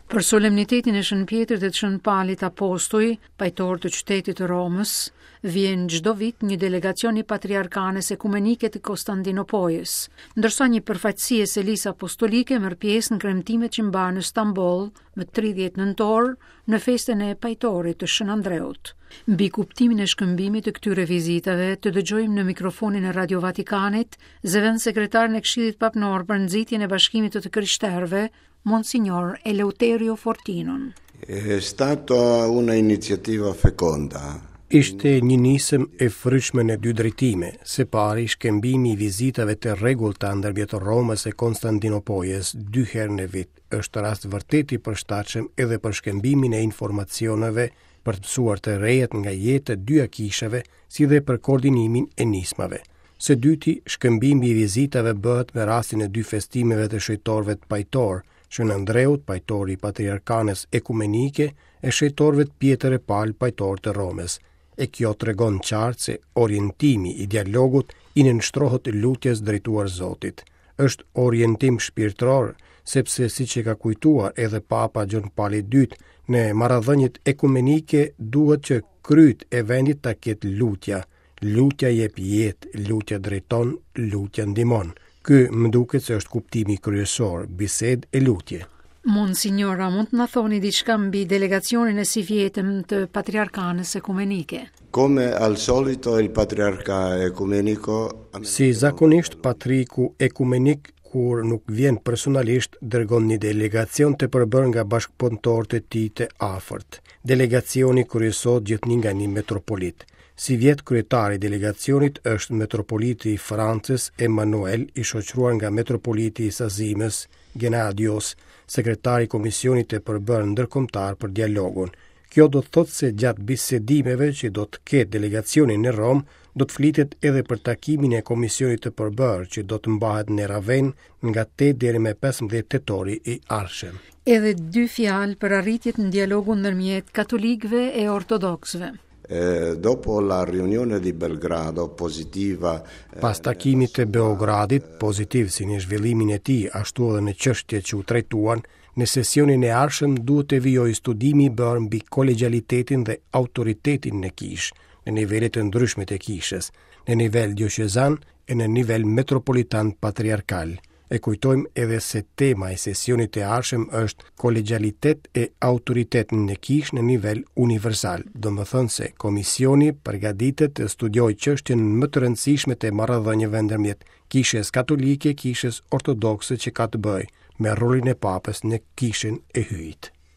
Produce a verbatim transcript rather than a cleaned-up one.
Për solemnitetin e Shën Pjetrit dhe të Shën Palit Apostoj, pajtor të qytetit të Romës, vjen çdo vit një delegacion i Patriarkanes Ekumenike të Konstantinopojës, ndërsa një përfaqësues e Lisë Apostolike merr pjesë në kremtimet që mbahen në Stamboll më tridhjetë nëntor në festën e pajtorit të Shën Andreut. Mbi kuptimin e shkëmbimit të këtyre vizitave të dëgjojmë në mikrofonin e Radio Vatikanit zëvendës sekretarin e Këshillit Papnor për nxitjen e Bashkimit të Krishterëve, Monsignor Eleuterio Fortinon. È stata una iniziativa feconda. Ishte një nisëm e fryshme në dy drejtime, se pari shkëmbimi i vizitave të rregullta ndërmjet Romës e Konstantinopojës dy herë në vit është rast vërtet i përshtatshëm edhe për shkëmbimin e informacioneve, për të mësuar të rejet nga jeta e dy akisheve, si dhe për koordinimin e nismave. Së dyti, shkëmbimi i vizitave bëhet me rastin e dy festimeve të shejtorëve të pajtor, Shën Andreut, pajtori i Patriarkanes Ekumenike, e shejtorëve të Pjetër e Pal, pajtor të Romës. E kjo tregon qartë se orientimi i dialogut i nënshtrohet lutjes drejtuar Zotit. Është orientim shpirtëror, sepse siç e ka kujtuar edhe Papa Gjon Pali the dytë, në marrëdhëniet ekumenike duhet që kryt e vendit ta ketë lutja. Lutja jep jetë, lutja drejton, lutja ndihmon. Ky më duket se është kuptimi kryesor, bisedë e lutje. Monsignora, mund të na thoni diçka mbi delegacionin e si vjetëm të Patriarkanes Ekumenike? Come al solito il Patriarca Ecumenico... Si zakonisht Patriku Ekumenik, kur nuk vjen personalisht, dërgon një delegacion të përbërë nga bashkëpunëtorët e tij të afërt. Delegacioni kryesohet gjithnjë nga një metropolit. Si vjet kryetari i delegacionit është metropoliti i Francës Emmanuel, i shoqëruar nga metropoliti i Sazimës Gennadios, sekretari i Komisionit të përbërë ndërkombëtar për dialogun. Kjo do të thotë se gjatë bisedimeve që do të ketë delegacioni në Rom, do të flitet edhe për takimin e Komisionit të përbërë që do të mbahet në Raven nga tetë deri me pesëmbëdhjetë tetori i ardhshëm. Edhe dy fjalë për arritjet në dialogun ndërmjet katolikëve e ortodoksëve. Eh, dopo la riunione di Belgrado positiva eh, Pas takimit të Beogradit, pozitiv si në zhvillimin e tij, ashtu edhe në çështjet që u trajtuan, në sesionin e ardhshëm duhet të vijojë studimi i bërë mbi kolegjalitetin dhe autoritetin në kish, në nivelet të ndryshme të kishës, në nivel diocezan e në nivel metropolitan patriarkal. E kujtojmë edhe se tema e sesionit e ardhshëm është kolegjalitet e autoritet në kish në nivel universal. Do më thënë se komisioni përgatitet të studiojë çështjen më të rëndësishme të marrëdhënieve ndërmjet kishës katolike, kishës ortodokse që ka të bëjë me rolin e papës në kishën e hyjit.